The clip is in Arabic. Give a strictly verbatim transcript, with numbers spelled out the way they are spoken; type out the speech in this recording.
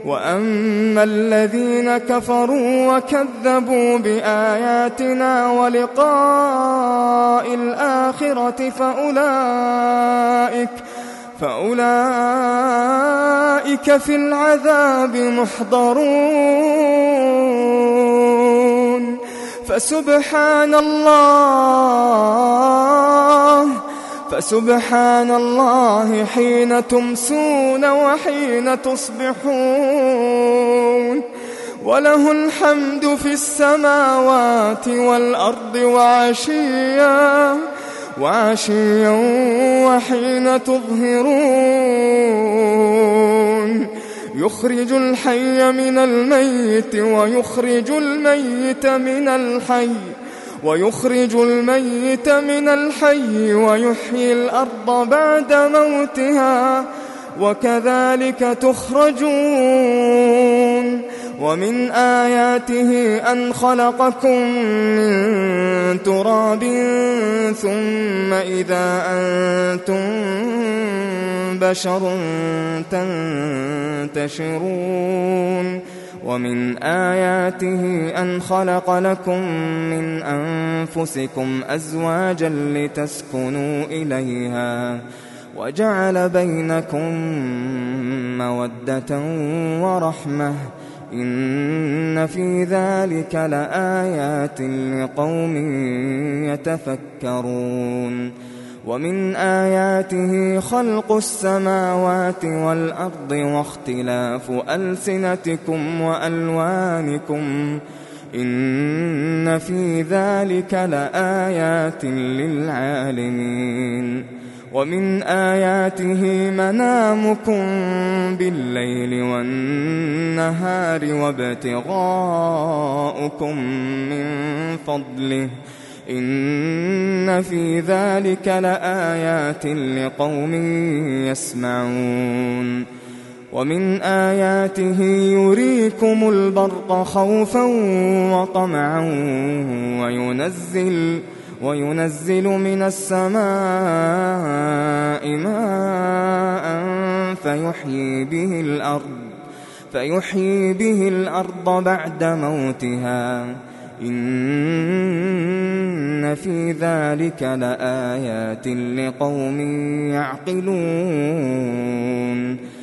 وأما الذين كفروا وكذبوا بآياتنا ولقاء الآخرة فأولئك فأولئك في العذاب محضرون. فسبحان الله فسبحان الله حين تمسون وحين تصبحون، وله الحمد في السماوات والأرض وعشيا وعشيا وحين تظهرون. يخرج الحي من الميت ويخرج الميت من الحي ويخرج الميت من الحي ويحيي الأرض بعد موتها وكذلك تخرجون. ومن آياته أن خلقكم من تراب ثم إذا أنتم بشر تنتشرون. ومن آياته أن خلق لكم من أنفسكم أزواجا لتسكنوا إليها وجعل بينكم مودة ورحمة، إن في ذلك لآيات لقوم يتفكرون. ومن آياته خلق السماوات والأرض واختلاف ألسنتكم وألوانكم، إن في ذلك لآيات للعالمين. ومن آياته منامكم بالليل والنهار وابتغاؤكم من فضله، إن في ذلك لآيات لقوم يسمعون. ومن آياته يريكم البرق خوفا وطمعا وينزل وينزل من السماء ماء فيحيي به الأرض فيحيي به الأرض بعد موتها، إن في ذلك لآيات لقوم يعقلون.